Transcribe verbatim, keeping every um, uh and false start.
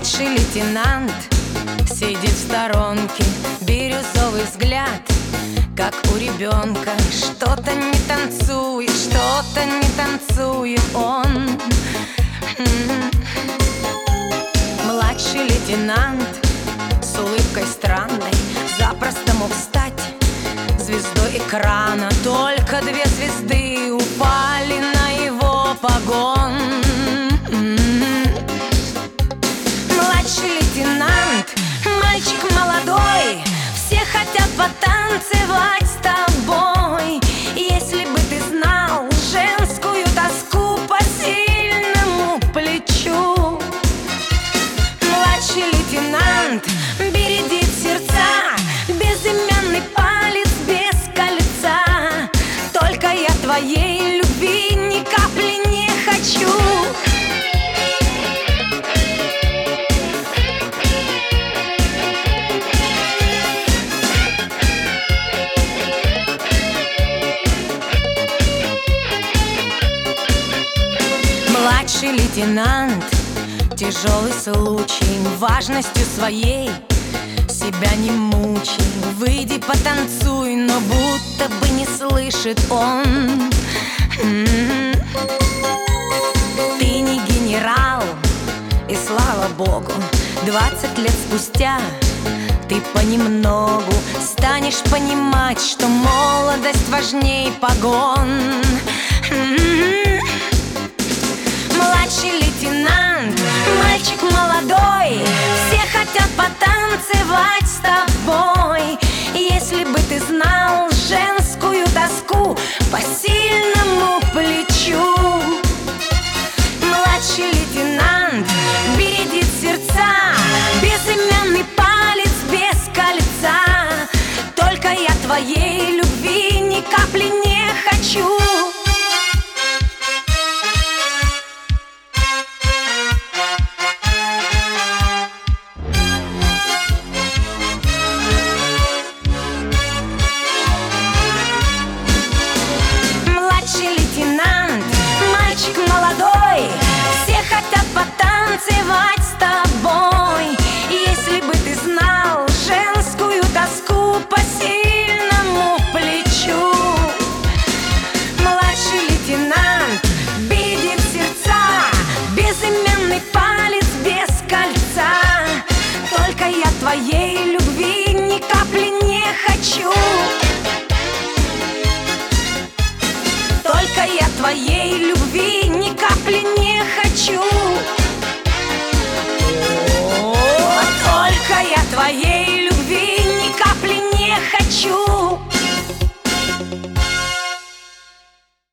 Младший лейтенант сидит в сторонке, бирюзовый взгляд, как у ребенка. Что-то не танцует, что-то не танцует он. Младший лейтенант с улыбкой странной запросто мог стать звездой экрана. Только две звезды упали на его погон. Младший лейтенант, мальчик молодой, все хотят потанцевать с тобой. Если бы ты знал женскую тоску по сильному плечу. Младший лейтенант бередит сердца, безымянный палец без кольца. Только я твоей любви ни капли не хочу. Младший лейтенант, тяжелый случай, важностью своей себя не мучай. Выйди потанцуй, но будто бы не слышит он. М-м-м. Ты не генерал, и слава богу, двадцать лет спустя ты понемногу станешь понимать, что молодость важней погон. М-м-м. Младший лейтенант,